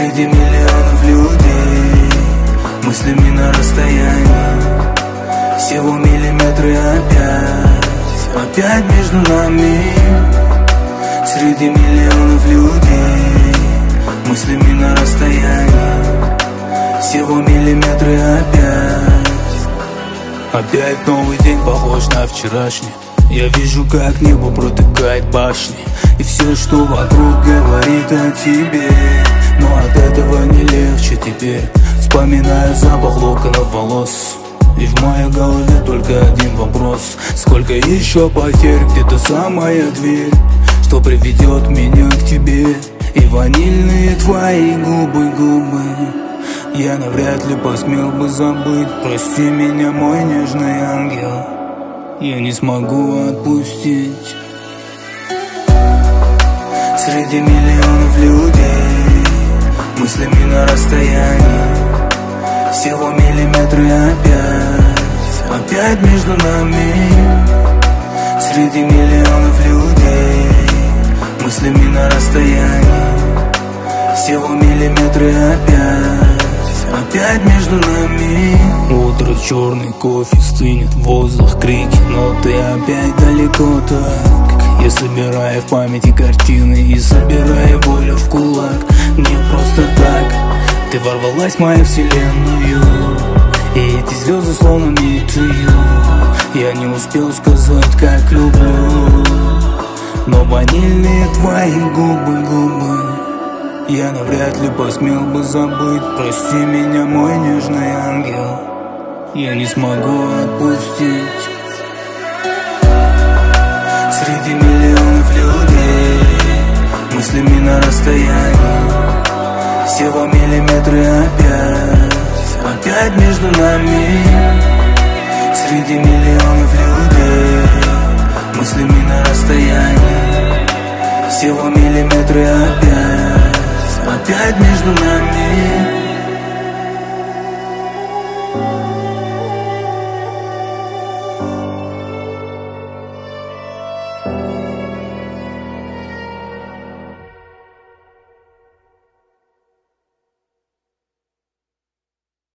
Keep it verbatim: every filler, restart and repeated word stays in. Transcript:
Среди миллионов людей, мыслями на расстоянии, всего миллиметры опять, опять между нами. Среди миллионов людей, мыслями на расстоянии, всего миллиметры опять. Опять новый день похож на вчерашний. Я вижу, как небо протыкает башни, и все, что вокруг, говорит о тебе. Но от этого не легче теперь. Вспоминаю запах локонов волос, и в моей голове только один вопрос: сколько еще потерь, где-то самая дверь, что приведет меня к тебе. И ванильные твои губы, губы я навряд ли посмел бы забыть. Прости меня, мой нежный ангел, я не смогу отпустить. Среди миллионов людей, мыслями на расстоянии, всего миллиметры опять, опять между нами. Среди миллионов людей, мыслями на расстоянии, всего миллиметры опять, опять между нами. Утро, черный кофе, стынет воздух, крики, но ты опять далеко так. Я собираю в памяти картины и собираю волю в кулак. Не просто так ты ворвалась в мою вселенную, и эти звезды словно мечтаю. Я не успел сказать, как люблю, но ванильные твои губы, губы я навряд ли посмел бы забыть. Прости меня, мой нежный ангел, я не смогу отпустить. Среди миллионов людей, мыслями на расстоянии, всего миллиметры опять, опять между нами. Среди миллионов людей, мыслями на расстоянии, всего миллиметры опять, опять между нами.